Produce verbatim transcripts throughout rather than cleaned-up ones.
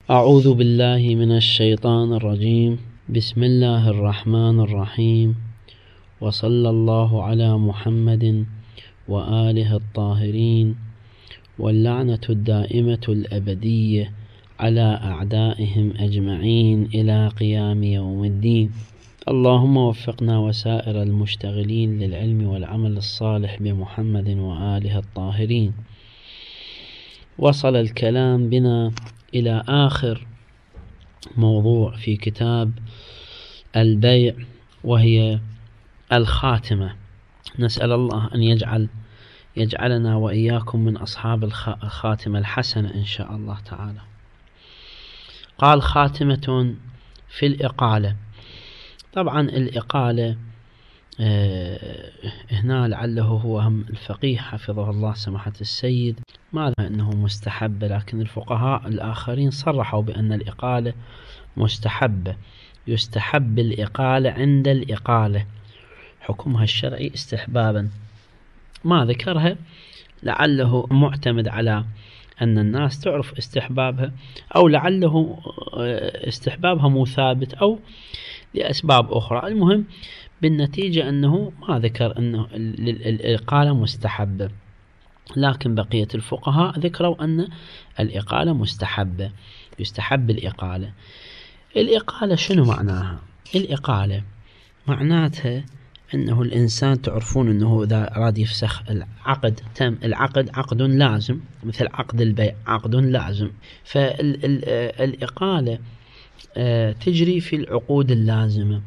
أعوذ بالله من الشيطان الرجيم. بسم الله الرحمن الرحيم، وصلى الله على محمد وآله الطاهرين، واللعنة الدائمة الأبدية على أعدائهم أجمعين إلى قيام يوم الدين. اللهم وفقنا وسائر المشتغلين للعلم والعمل الصالح بمحمد وآله الطاهرين. وصل الكلام بنا إلى آخر موضوع في كتاب البيع، وهي الخاتمة. نسأل الله أن يجعل يجعلنا وإياكم من أصحاب الخاتمة الحسنة إن شاء الله تعالى. قال: خاتمة في الإقالة. طبعا الإقالة آه هنا لعله هو هم الفقيه حفظه الله سماحة السيد ماذا أنه مستحب، لكن الفقهاء الآخرين صرحوا بأن الإقالة مستحبة، يستحب الإقالة عند الإقالة، حكمها الشرعي استحبابا. ما ذكرها لعله معتمد على أن الناس تعرف استحبابها، أو لعله استحبابها مو ثابت، أو لأسباب أخرى. المهم بالنتيجة أنه ما ذكر أنه الإقالة مستحبة، لكن بقية الفقهاء ذكروا أن الإقالة مستحبة، يستحب الإقالة. الإقالة شنو معناها؟ الإقالة معناتها أنه الإنسان تعرفون أنه إذا أراد يفسخ العقد، تم العقد عقد لازم، مثل عقد البيع عقد لازم، فالإقالة تجري في العقود اللازمة.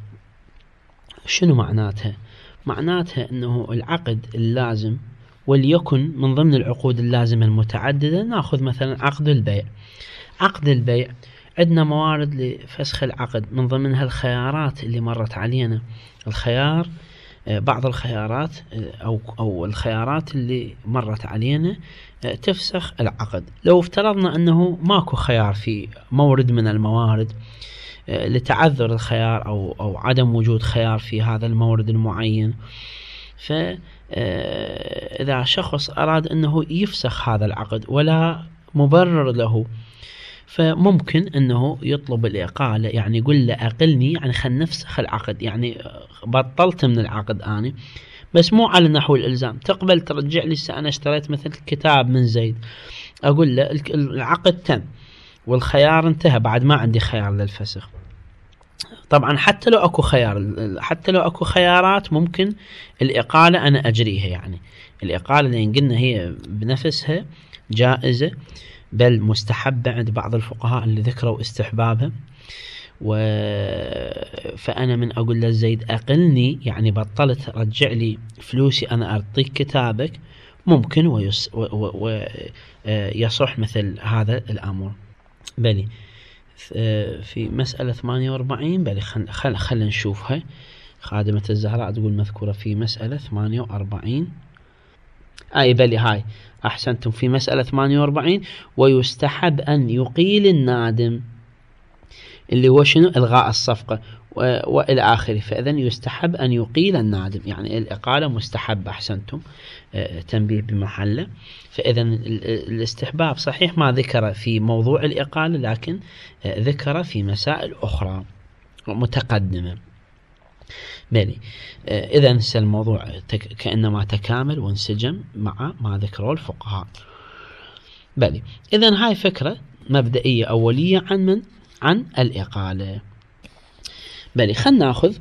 شنو معناتها؟ معناتها أنه العقد اللازم، وليكن من ضمن العقود اللازمة المتعددة نأخذ مثلا عقد البيع. عقد البيع عندنا موارد لفسخ العقد، من ضمنها الخيارات اللي مرت علينا. الخيار بعض الخيارات أو, أو الخيارات اللي مرت علينا تفسخ العقد. لو افترضنا أنه ماكو خيار في مورد من الموارد لتعذر الخيار أو, أو عدم وجود خيار في هذا المورد المعين، فإذا شخص أراد أنه يفسخ هذا العقد ولا مبرر له، فممكن أنه يطلب الإقالة، يعني يقول له أقلني، يعني خل نفسخ العقد، يعني بطلت من العقد أنا، بس مو على نحو الإلزام. تقبل ترجع لي أنا اشتريت مثل كتاب من زيد، أقول له العقد تم والخيار انتهى، بعد ما عندي خيار للفسخ. طبعا حتى لو أكو خيار، حتى لو أكو خيارات ممكن الإقالة أنا أجريها، يعني الإقالة لأن قلنا هي بنفسها جائزة بل مستحبة عند بعض الفقهاء اللي ذكروا استحبابها. و... فأنا من أقول لزيد أقلني، يعني بطلت رجع لي فلوسي، أنا أعطيك كتابك، ممكن ويص... و... و... و... يصح مثل هذا الأمر. بلي في مسألة ثمانية وأربعين، بلي خل... خل... خل نشوفها. خادمة الزهراء تقول مذكورة في مسألة ثمانية وأربعين. أي بلي هاي أحسنتم، في مسألة ثمانية وأربعين: ويستحب أن يقيل النادم، اللي هو شنو؟ إلغاء الصفقة وإلى آخره. فإذا يستحب أن يقيل النادم، يعني الإقالة مستحب. أحسنتم، تنبيه بمحله. فإذا الاستحباب صحيح ما ذكر في موضوع الإقالة، لكن ذكر في مسائل أخرى متقدمة. بلي إذا الموضوع كأنما تكامل وانسجم مع ما ذكره الفقهاء. بلي إذا هاي فكرة مبدئية أولية عن من؟ عن الإقالة. بلي خلنا نأخذ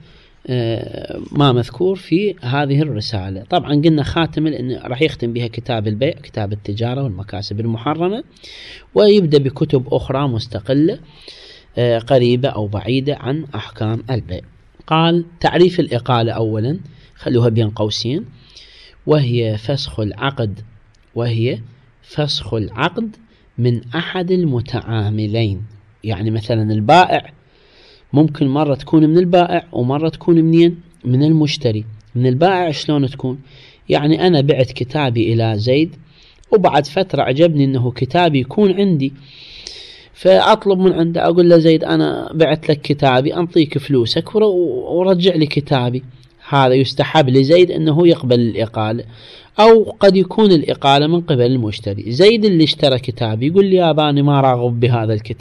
ما مذكور في هذه الرسالة. طبعا قلنا خاتمة لأن راح يختم بها كتاب البيع، كتاب التجارة والمكاسب المحرمة، ويبدأ بكتب أخرى مستقلة قريبة أو بعيدة عن أحكام البيع. قال: تعريف الإقالة أولا، خلوها بين قوسين: وهي فسخ العقد وهي فسخ العقد من أحد المتعاملين. يعني مثلا البائع ممكن مرة تكون من البائع ومرة تكون منين؟ من المشتري. من البائع شلون تكون؟ يعني أنا بعت كتابي إلى زيد، وبعد فترة عجبني أنه كتابي يكون عندي، فأطلب من عنده، أقول له زيد أنا بعت لك كتابي، أنطيك فلوسك ورجع لي كتابي. هذا يستحب لزيد أنه يقبل الإقالة. أو قد يكون الإقالة من قبل المشتري، زيد اللي اشترى كتابي يقول لي ياباني ما راغب بهذا الكتاب،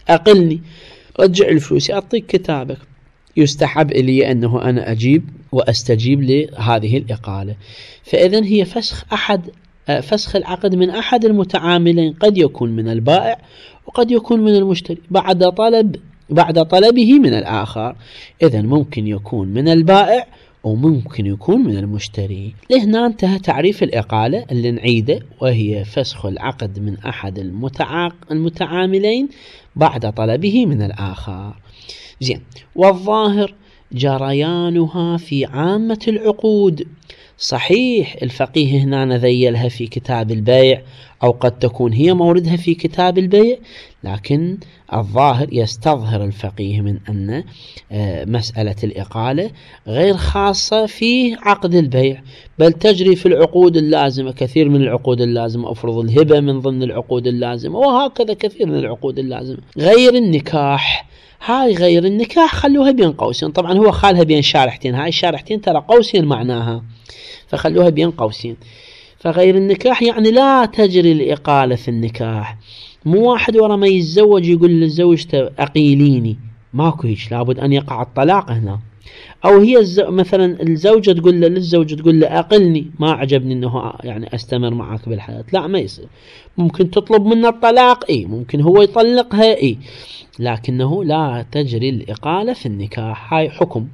أقلني، رجع الفلوس، أعطيك كتابك. يستحب إلي أنه أنا أجيب وأستجيب لهذه الإقالة. فإذن هي فسخ أحد فسخ العقد من أحد المتعاملين، قد يكون من البائع وقد يكون من المشتري بعد طلب بعد طلبه من الآخر. إذن ممكن يكون من البائع وممكن يكون من المشتري. لهنا انتهى تعريف الإقالة اللي نعيده، وهي فسخ العقد من أحد المتعاق... المتعاملين بعد طلبه من الآخر. زين. والظاهر جريانها في عامة العقود. صحيح الفقيه هنا ذيلها في كتاب البيع، أو قد تكون هي موردها في كتاب البيع، لكن الظاهر يستظهر الفقيه من أن مسألة الإقالة غير خاصة في عقد البيع، بل تجري في العقود اللازمة. كثير من العقود اللازمة، أفرض الهبة من ضمن العقود اللازمة، وهكذا كثير من العقود اللازمة. غير النكاح، هاي غير النكاح خلوها بين قوسين، طبعا هو خالها بين شارحتين، هاي الشارحتين ترى قوسين معناها، فخلوها بين قوسين. فغير النكاح يعني لا تجري الإقالة في النكاح. مو واحد ورا ما يتزوج يقول لزوجته أقيليني، ماكو هيك، لابد أن يقع الطلاق هنا. أو هي الزو... مثلا الزوجة تقول له للزوج تقول له أقلني، ما عجبني أنه يعني أستمر معك بالحياة، لا ما يصير. ممكن تطلب منه الطلاق، إيه ممكن هو يطلقها، إيه، لكنه لا تجري الإقالة في النكاح. هاي حكم.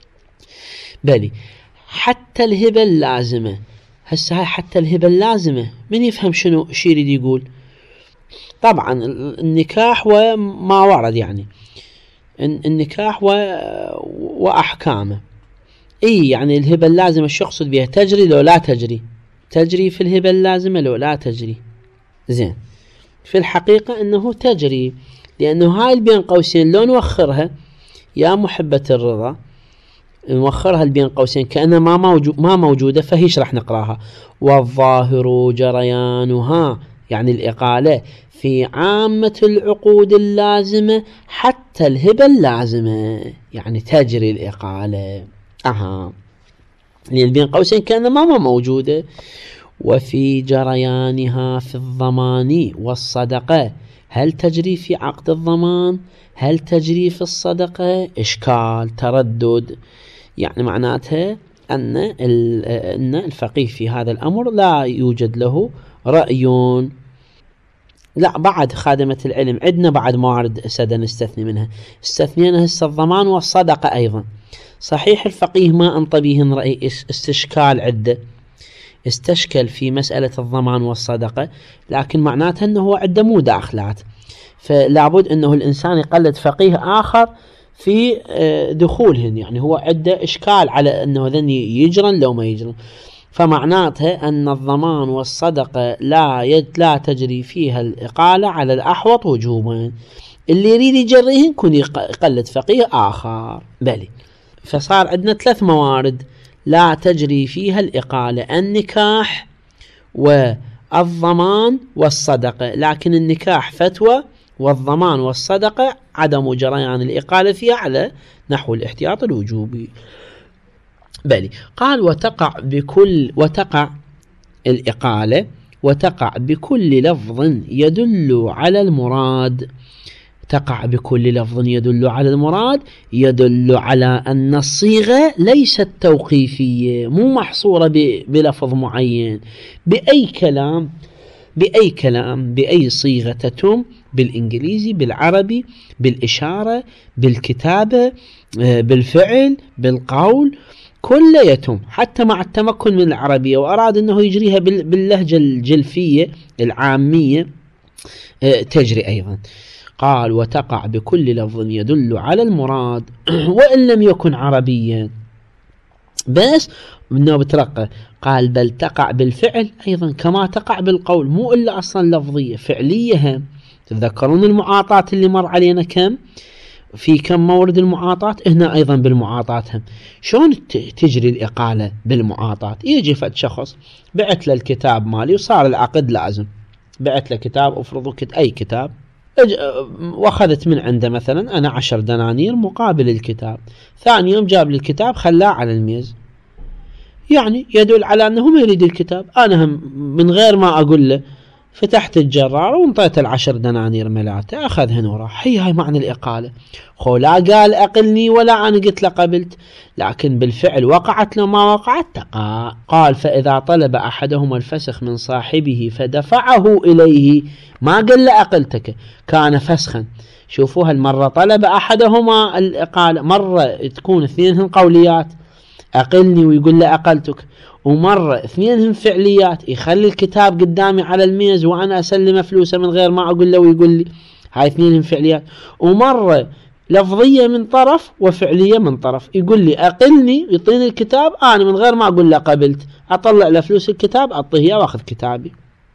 بلي حتى الهبة اللازمة، هسه هاي حتى الهبة اللازمة من يفهم شنو شي يريد يقول؟ طبعا النكاح وما ورد، يعني النكاح و... وأحكامه. إيه يعني الهبة اللازمة شو يقصد بها؟ تجري لو لا تجري؟ تجري في الهبة اللازمة لو لا تجري؟ زين. في الحقيقة أنه تجري، لأنه هاي بين قوسين لو نوخرها يا محبة الرضا، نوخرها بين قوسين كأنها ما موجود ما موجودة، فهيش راح نقراها. والظاهر جريانها يعني الإقالة في عامة العقود اللازمة حتى الهبة اللازمة، يعني تجري الإقالة. أها، لأن بين قوسين كأنها ما موجودة. وفي جريانها في الضمان والصدقة، هل تجري في عقد الضمان؟ هل تجري في الصدقة؟ إشكال، تردد. يعني معناتها أن أن الفقيه في هذا الأمر لا يوجد له رأي. لا، بعد خادمة العلم عندنا بعد موارد سدى نستثني منها، استثنينا هسه الضمان والصدقة أيضا. صحيح الفقيه ما أنطى بهن رأي، استشكال عدة، استشكل في مسألة الضمان والصدقة، لكن معناتها أنه عدة مداخلات، فلابد أنه الإنسان يقلد فقيه آخر في دخولهن. يعني هو عدة إشكال على أنه ذن يجرن لو ما يجرن. فمعناتها أن الضمان والصدقة لا يد لا تجري فيها الإقالة على الأحوط وجوبا. اللي يريد يجريهن يكون يقلد فقيه آخر. بلي، فصار عندنا ثلاث موارد لا تجري فيها الإقالة: النكاح والضمان والصدقة. لكن النكاح فتوى، والضمان والصدقة عدم جريان الإقالة فيها على نحو الاحتياط الوجوبي. بلي، قال وتقع بكل وتقع الإقالة وتقع بكل لفظ يدل على المراد. تقع بكل لفظ يدل على المراد، يدل على أن الصيغة ليست توقيفية، مو محصورة بلفظ معين. بأي كلام بأي كلام بأي صيغة تتم، بالإنجليزي، بالعربي، بالإشارة، بالكتابة، بالفعل، بالقول، كله يتم. حتى مع التمكن من العربية وأراد أنه يجريها باللهجة الجلفية العامية تجري أيضا. قال وتقع بكل لفظ يدل على المراد وإن لم يكن عربيا. بس منه بترقى، قال بل تقع بالفعل أيضا كما تقع بالقول، مو إلا أصلا لفظية فعلية. هم تذكرون المعاطات اللي مر علينا كم في كم مورد المعاطات؟ هنا أيضا بالمعاطات هم شلون تجري الإقالة بالمعاطات؟ يجي فد شخص بعت له الكتاب مالي وصار العقد لازم، بعت له كتاب، أفرضوا أي كتاب، واخذت من عنده مثلا أنا عشر دنانير مقابل الكتاب. ثاني يوم جاب لي الكتاب خلاه على الميز، يعني يدل على أنه ما يريد الكتاب. أنا هم من غير ما أقول له فتحت الجرار وانطيت العشر دنانير ملاته، أخذهن وراح. هي هاي معنى الإقالة. خو لا قال أقلني ولا أنا قلت له قبلت، لكن بالفعل وقعت لو ما وقعت تقع. قال فإذا طلب أحدهما الفسخ من صاحبه فدفعه إليه، ما قال له أقلتك، كان فسخا. شوفوا هالمرة طلب أحدهما الإقالة، مرة تكون اثنينهن قوليات أقلني ويقول له أقلتك، ومرة اثنينهم فعليات يخلي الكتاب قدامي على الميز وأنا أسلم فلوسه من غير ما أقول له ويقول لي، هاي اثنينهم فعليات. ومرة لفظية من طرف وفعلية من طرف، يقول لي أقلني يعطيني الكتاب، أنا من غير ما أقول له قبلت أطلع له فلوس الكتاب أعطيه وأخذ كتابي.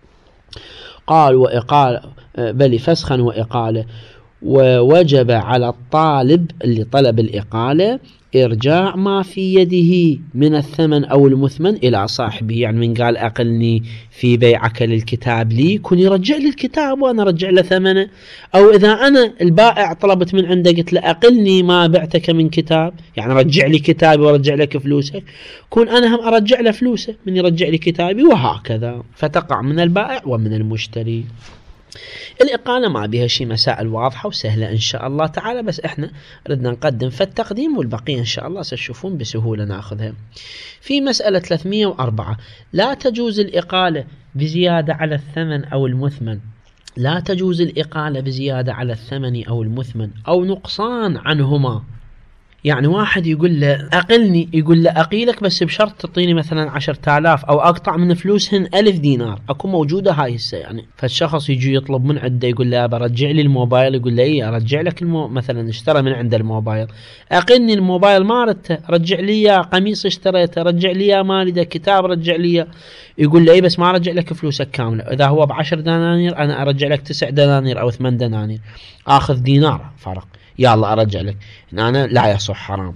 قال وإقالة بل فسخا وإقالة. ووجب على الطالب اللي طلب الإقالة إرجاع ما في يده من الثمن أو المثمن إلى صاحبه. يعني من قال أقلني في بيعك للكتاب لي، كن يرجع لي الكتاب وأنا أرجع له ثمنه. أو إذا أنا البائع طلبت من عنده قلت له أقلني ما بعتك من كتاب، يعني رجع لي كتابي ورجع لك فلوسك، كون أنا هم أرجع له فلوسه من يرجع لي كتابي، وهكذا. فتقع من البائع ومن المشتري. الإقالة ما بها شيء، مسائل واضحة وسهلة إن شاء الله تعالى، بس إحنا ردنا نقدم في التقديم، والبقية إن شاء الله ستشوفون بسهولة نأخذها. في مسألة ثلاثمئة وأربعة، لا تجوز الإقالة بزيادة على الثمن أو المثمن. لا تجوز الإقالة بزيادة على الثمن أو المثمن أو نقصان عنهما. يعني واحد يقول له أقلني، يقول له أقيلك بس بشرط تعطيني مثلا عشرة آلاف أو أقطع من فلوسهن ألف دينار، أكو موجودة هاي السنة يعني. فالشخص يجي يطلب من عنده يقول له برجع لي الموبايل، يقول له إيه أرجع لك المو... مثلا اشترى من عنده الموبايل، أقلني الموبايل ما ردته، رجع لي يا قميص اشتريته، رجع لي يا مالي ده كتاب رجع لي. يقول له إيه بس ما رجع لك فلوسك كاملة، إذا هو بعشر دنانير أنا أرجع لك تسع دنانير أو ثمان دنانير، آخذ دينار فرق، يلا أرجع لك. أنا لا يصح، حرام.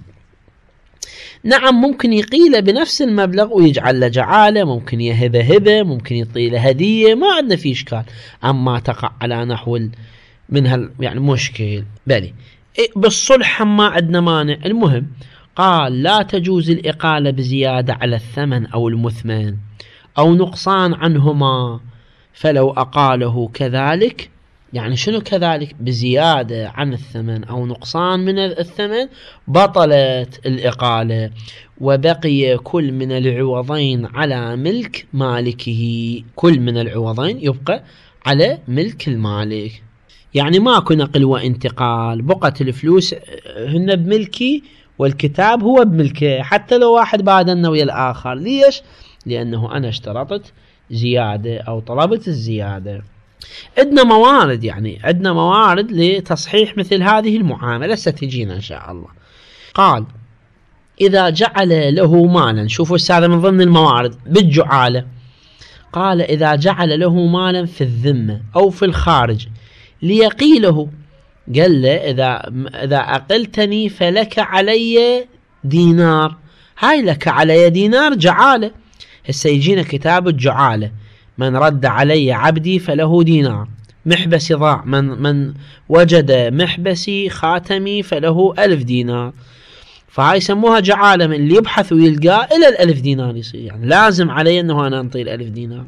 نعم ممكن يقيله بنفس المبلغ ويجعل له جعالة، ممكن يهبه هبه، ممكن يطيله هدية، ما عندنا فيه إشكال. أما تقع على نحو من هال يعني مشكل بلي إيه بالصلح ما عندنا مانع. المهم قال لا تجوز الإقالة بزيادة على الثمن أو المثمن أو نقصان عنهما، فلو أقاله كذلك، يعني شنو كذلك؟ بزيادة عن الثمن أو نقصان من الثمن بطلت الإقالة، وبقي كل من العوضين على ملك مالكه. كل من العوضين يبقى على ملك المالك، يعني ماكو نقل وانتقال، بقت الفلوس هن بملكي والكتاب هو بملكه، حتى لو واحد بادلنا ويا الآخر. ليش؟ لأنه أنا اشترطت زيادة أو طلبت الزيادة. عندنا موارد، يعني عندنا موارد لتصحيح مثل هذه المعاملة ستجينا إن شاء الله. قال إذا جعل له مالا، شوفوا هذا من ضمن الموارد بالجعالة. قال إذا جعل له مالا في الذمة أو في الخارج ليقيله، قال له إذا, إذا أقلتني فلك علي دينار، هاي لك علي دينار جعالة. هسه يجينا كتاب الجعالة، من رد علي عبدي فله دينار، محبسي ضاع، من, من وجد محبسي خاتمي فله ألف دينار. فهاي يسموها جعالة، من اللي يبحث ويلقاه إلى الألف دينار يصير، يعني لازم علي أنه أنا أنطي الألف دينار.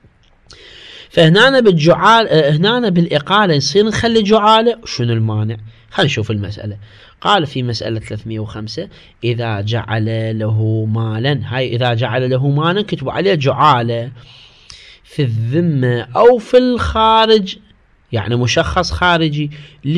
فهنا بالجعال هنا بالإقالة يصير نخلي جعالة، شنو المانع؟ خلينا نشوف المسألة. قال في مسألة ثلاثمئة وخمسة إذا جعل له مالا، هاي إذا جعل له مالا كتبوا عليه جعالة في الذمة أو في الخارج، يعني مشخص خارجي،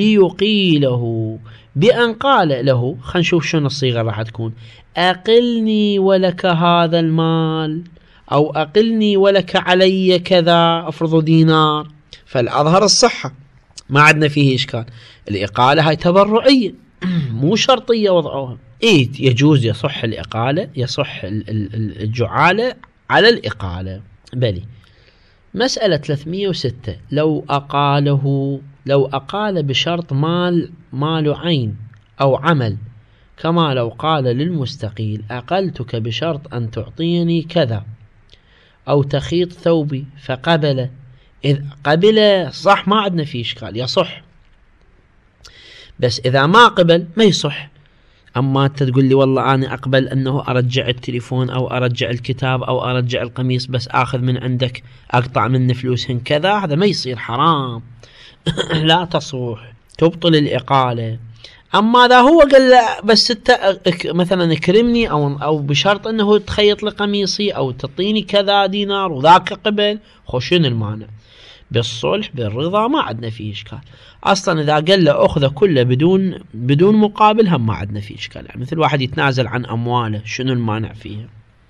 ليقيله بأن قال له، خلينا نشوف شنو الصيغة راح تكون، أقلني ولك هذا المال، أو أقلني ولك علي كذا، أفرضوا دينار. فالأظهر الصحة، ما عندنا فيه إشكال. الإقالة هاي تبرعية مو شرطية وضعوها. إيه يجوز يصح الإقالة، يصح الجعالة على الإقالة. بلي مسألة ثلاثمئة وستة لو أقاله، لو أقال بشرط مال مال عين أو عمل، كما لو قال للمستقيل أقلتك بشرط أن تعطيني كذا، أو تخيط ثوبي فقبل، إذ قبل صح ما عندنا فيه إشكال، يصح. بس إذا ما قبل ما يصح. أما أنت تقول لي والله أنا أقبل أنه أرجع التليفون أو أرجع الكتاب أو أرجع القميص بس آخذ من عندك أقطع منه فلوسهن كذا، هذا ما يصير، حرام. لا تصوح، تبطل الإقالة. أما إذا هو قال له بس انت مثلا اكرمني أو أو بشرط أنه تخيط لي قميصي أو تعطيني كذا دينار وذاك قبل، خوشين المانع بالصلح بالرضا، ما عندنا فيه إشكال. أصلا إذا قال له أخذه كله بدون بدون مقابل هم ما عندنا فيه إشكال، يعني مثل واحد يتنازل عن أمواله، شنو المانع فيها؟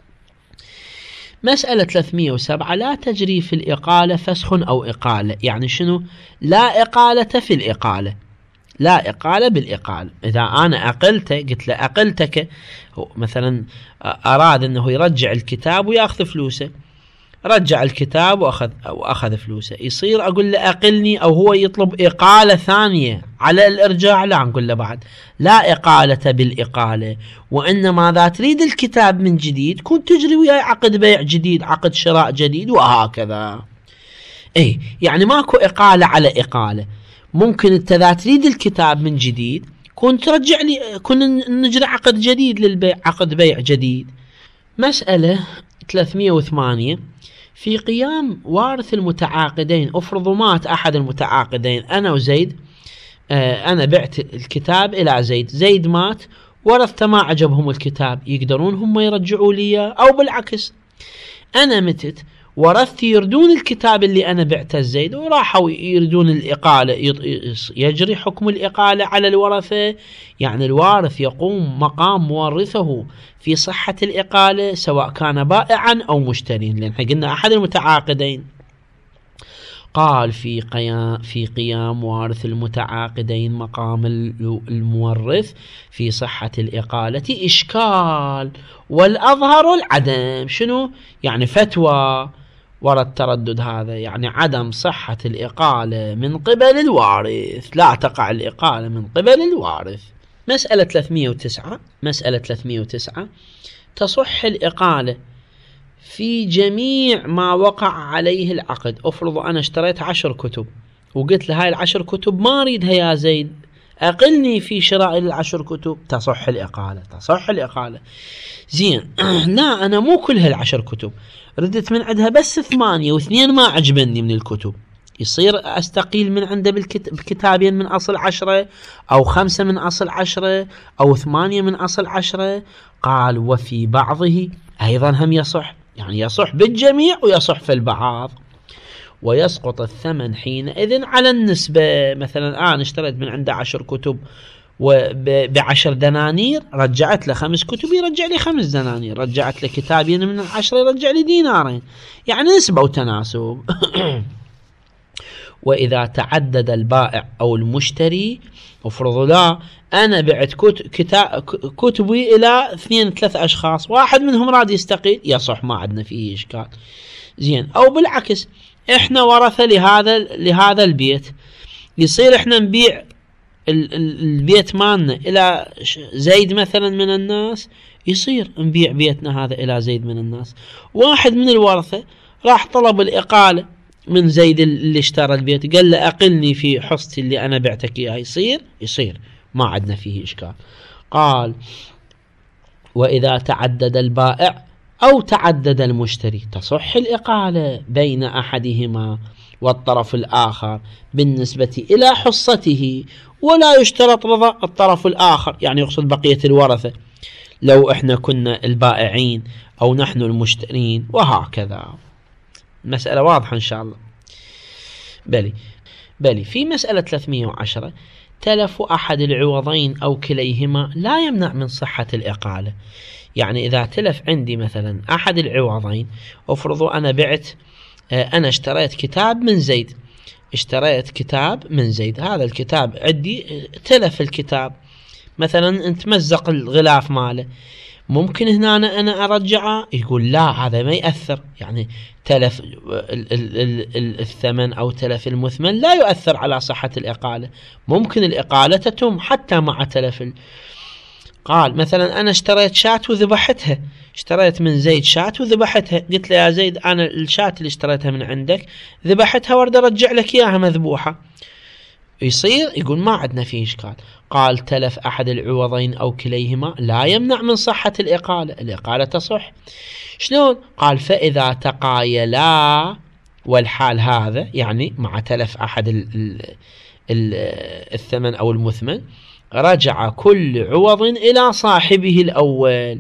مسألة ثلاثمئة وسبعة، لا تجري في الإقالة فسخ أو إقالة. يعني شنو؟ لا إقالة في الإقالة، لا إقالة بالإقالة. إذا أنا أقلته قلت له أقلتك، مثلا أراد أنه يرجع الكتاب ويأخذ فلوسه، رجع الكتاب وأخذ وأخذ فلوسه، يصير أقول له أقلني أو هو يطلب إقالة ثانية على الإرجاع؟ لا، نقول له بعد لا إقالة بالإقالة، وإنما إذا تريد الكتاب من جديد كنت تجري وياي عقد بيع جديد، عقد شراء جديد، وهكذا. إيه يعني ماكو إقالة على إقالة. ممكن أنت إذا تريد الكتاب من جديد كنت ترجع لي، كنا نجري عقد جديد للبيع، عقد بيع جديد. مسألة ثلاثمئة وثمانية، في قيام وارث المتعاقدين، افرضوا مات أحد المتعاقدين، أنا وزيد، آه أنا بعت الكتاب إلى زيد، زيد مات، ورثته ما عجبهم الكتاب، يقدرون هم يرجعوا لي؟ أو بالعكس أنا متت ورثتي يردون الكتاب اللي أنا بعته الزيد وراحوا يردون الإقالة، يجري حكم الإقالة على الورثة. يعني الوارث يقوم مقام مورثه في صحة الإقالة سواء كان بائعا أو مشترين، لأن قلنا أحد المتعاقدين. قال في قيام في قيام وارث المتعاقدين مقام المورث في صحة الإقالة إشكال، والأظهر العدم. شنو يعني؟ فتوى ورد تردد هذا، يعني عدم صحة الإقالة من قبل الوارث، لا تقع الإقالة من قبل الوارث. مسألة ثلاثمئة وتسعة، مسألة ثلاثمئة وتسعة، تصح الإقالة في جميع ما وقع عليه العقد. افرض أنا اشتريت عشر كتب وقلت له هاي العشر كتب ما أريدها يا زيد، أقلني في شراء العشر كتب، تصح الإقالة، تصح الإقالة. زين، لا أنا مو كل هالعشر كتب، ردت من عندها بس ثمانية واثنين ما عجبني من الكتب، يصير أستقيل من عنده بكتابين من أصل عشرة، أو خمسة من أصل عشرة، أو ثمانية من أصل عشرة. قال وفي بعضه أيضا هم يصح، يعني يصح بالجميع ويصح في البعض، ويسقط الثمن حينئذ على النسبة. مثلا أنا اشتريت من عنده عشر كتب وبعشر دنانير، رجعت له خمس كتب يرجع لي خمس دنانير، رجعت له كتابين من العشرة يرجع لي دينارين، يعني نسبة وتناسب. وإذا تعدد البائع أو المشتري، افرضوا لا أنا بعت كتبي إلى اثنين ثلاث أشخاص، واحد منهم راد يستقيل، يصح، ما عندنا فيه إشكال. زين، أو بالعكس إحنا ورثة لهذا لهذا البيت، يصير إحنا نبيع البيت مالنا إلى زيد مثلا من الناس، يصير نبيع بيتنا هذا إلى زيد من الناس. واحد من الورثة راح طلب الإقالة من زيد اللي اشترى البيت، قال له أقلني في حصتي اللي أنا بعتك إياها، يصير يصير ما عندنا فيه إشكال. قال وإذا تعدد البائع أو تعدد المشتري تصح الإقالة بين أحدهما والطرف الآخر بالنسبة إلى حصته، ولا يشترط رضا الطرف الآخر، يعني يقصد بقية الورثة لو إحنا كنا البائعين أو نحن المشترين، وهكذا. مسألة واضحة إن شاء الله. بلي بلي في مسألة ثلاثمئة وعشرة، تلف أحد العوضين أو كليهما لا يمنع من صحة الإقالة. يعني إذا تلف عندي مثلا أحد العوضين، افرضوا أنا بعت، أنا اشتريت كتاب من زيد، اشتريت كتاب من زيد، هذا الكتاب عندي تلف الكتاب، مثلا انت مزق الغلاف ماله، ممكن هنا أنا, أنا أرجعه؟ يقول لا، هذا ما يأثر، يعني تلف ال ال ال الثمن أو تلف المثمن لا يؤثر على صحة الإقالة، ممكن الإقالة تتم حتى مع تلف ال... قال مثلا أنا اشتريت شاة وذبحتها، اشتريت من زيد شاة وذبحتها، قلت له يا زيد أنا الشاة اللي اشتريتها من عندك ذبحتها وارد أرجع لك إياها مذبوحة. يصير يقول ما عندنا فيه إشكال. قال تلف أحد العوضين أو كليهما لا يمنع من صحة الإقالة، الإقالة تصح. شلون؟ قال فإذا تقايلا، والحال هذا يعني مع تلف أحد ال ال ال الثمن أو المثمن، رجع كل عوض إلى صاحبه الأول،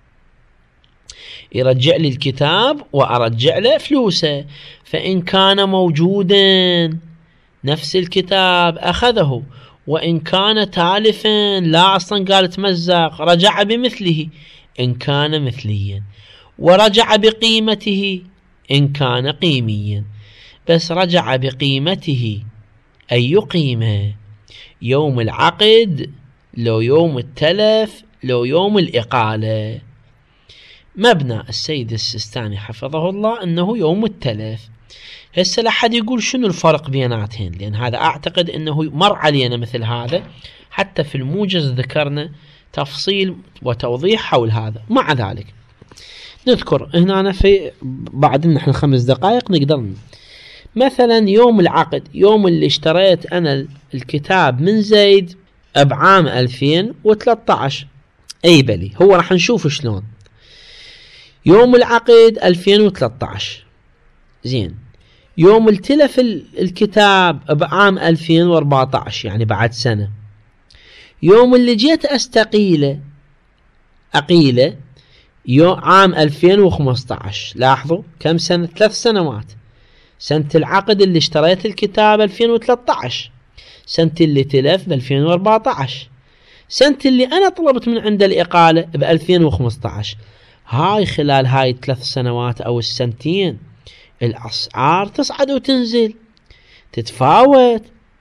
يرجع لي الكتاب وأرجع له فلوسه. فإن كان موجودا نفس الكتاب أخذه، وإن كان تالفا لا أصلا قال تمزق رجع بمثله إن كان مثليا، ورجع بقيمته إن كان قيميا. بس رجع بقيمته أي قيمة؟ يوم العقد لو يوم التلف لو يوم الإقالة؟ مبنى السيد السيستاني حفظه الله أنه يوم التلف. هسه لحد يقول شنو الفرق بيناتهن، لأن هذا أعتقد أنه مر علينا مثل هذا، حتى في الموجز ذكرنا تفصيل وتوضيح حول هذا. مع ذلك نذكر هنا في بعد نحن خمس دقائق نقدر مثلا يوم العقد، يوم اللي اشتريت أنا الكتاب من زيد بعام ألفين وثلاثة عشر، أي بلي هو راح نشوف شلون يوم العقد ألفين وثلاثة عشر. زين، يوم التلف الكتاب بعام ألفين وأربعة عشر يعني بعد سنة. يوم اللي جيت أستقيله أقيله يوم عام ألفين وخمسة عشر. لاحظوا كم سنة؟ ثلاث سنوات. سنة العقد اللي اشتريت الكتاب ألفين وثلاثة عشر، سنة اللي تلف ب ألفين وأربعة عشر، سنة اللي أنا طلبت من عند الإقالة ب ألفين وخمسة عشر. هاي خلال هاي ثلاث سنوات أو السنتين الأسعار تصعد وتنزل، تتفاوت.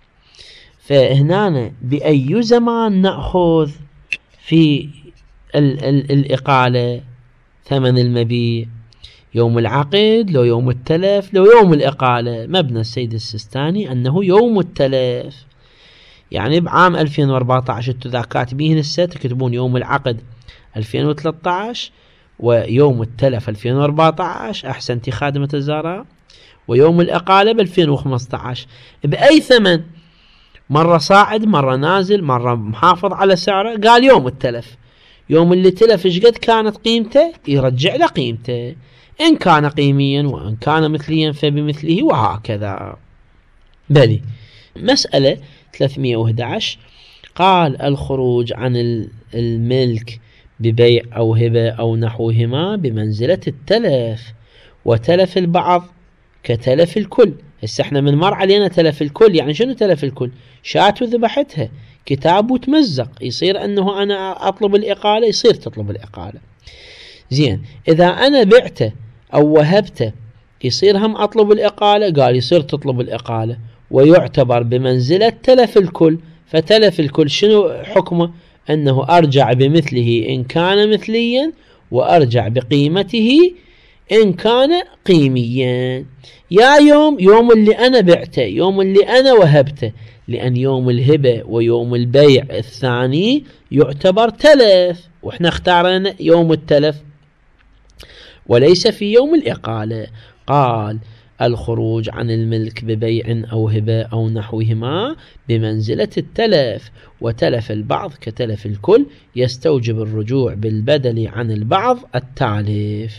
فهنا بأي زمان نأخذ في ال ال الإقالة ثمن المبيع؟ يوم العقد لو يوم التلف لو يوم الإقالة؟ مبنى السيد السيستاني أنه يوم التلف. يعني بعام ألفين وأربعة عشر انتو ذا كاتبين هسه تكتبون يوم العقد ألفين وثلاثة عشر ويوم التلف ألفين وأربعة عشر، أحسنتي خادمة الزهراء، ويوم الإقالة ب ألفين وخمسة عشر. بأي ثمن؟ مرة صاعد مرة نازل مرة محافظ على سعره. قال يوم التلف، يوم اللي تلف ايش قد كانت قيمته يرجع له قيمته، إن كان قيميا وإن كان مثليا فبمثله، وهكذا. بلي مسألة ثلاثمئة وأحد عشر قال الخروج عن الملك ببيع أو هبة أو نحوهما بمنزلة التلف، وتلف البعض كتلف الكل. هسه احنا من مر علينا تلف الكل، يعني شنو تلف الكل؟ شات وذبحتها، كتاب وتمزق، يصير أنه أنا أطلب الإقالة، يصير تطلب الإقالة. زين، إذا أنا بعته أو وهبته يصير هم أطلب الإقالة؟ قال يصير تطلب الإقالة، ويعتبر بمنزلة تلف الكل. فتلف الكل شنو حكمه؟ أنه أرجع بمثله إن كان مثليا، وأرجع بقيمته إن كان قيميا. يا يوم يوم اللي أنا بعته، يوم اللي أنا وهبته، لأن يوم الهبة ويوم البيع الثاني يعتبر تلف، وإحنا اختارنا يوم التلف وليس في يوم الإقالة. قال الخروج عن الملك ببيع أو هبة أو نحوهما بمنزلة التلف، وتلف البعض كتلف الكل، يستوجب الرجوع بالبدل عن البعض التالف.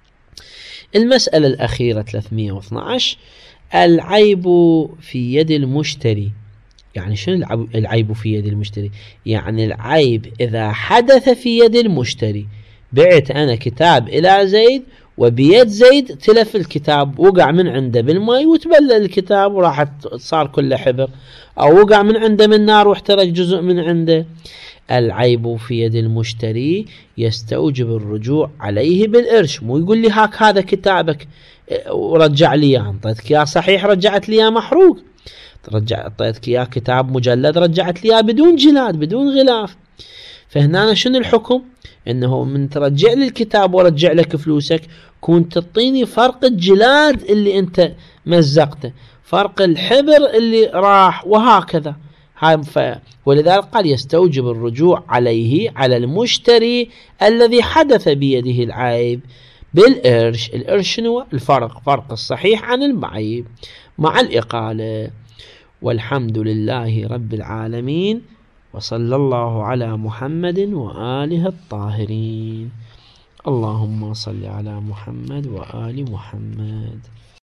المسألة الأخيرة ثلاثمئة واثني عشر العيب في يد المشتري. يعني شنو العيب في يد المشتري؟ يعني العيب إذا حدث في يد المشتري. بعت أنا كتاب إلى زيد، وبيد زيد تلف الكتاب، وقع من عنده بالماء وتبلل الكتاب وراحت صار كله حبر، أو وقع من عنده من نار واحترق جزء من عنده. العيب في يد المشتري يستوجب الرجوع عليه بالإرش. مو يقول لي هاك هذا كتابك ورجع لي اياه، انطيتك اياه صحيح رجعت لي اياه محروق، رجع اعطيتك اياه كتاب مجلد رجعت لي اياه بدون جلاد بدون غلاف. فهنا شنو الحكم؟ انه من ترجع لي الكتاب ورجع لك فلوسك كنت تعطيني فرق الجلاد اللي انت مزقته، فرق الحبر اللي راح، وهكذا. ولذلك قال يستوجب الرجوع عليه على المشتري الذي حدث بيده العيب بالإرش. الإرش شنو؟ الفرق، فرق الصحيح عن المعيب مع الإقالة. والحمد لله رب العالمين، وصلى الله على محمد وآله الطاهرين. اللهم صل على محمد وآل محمد.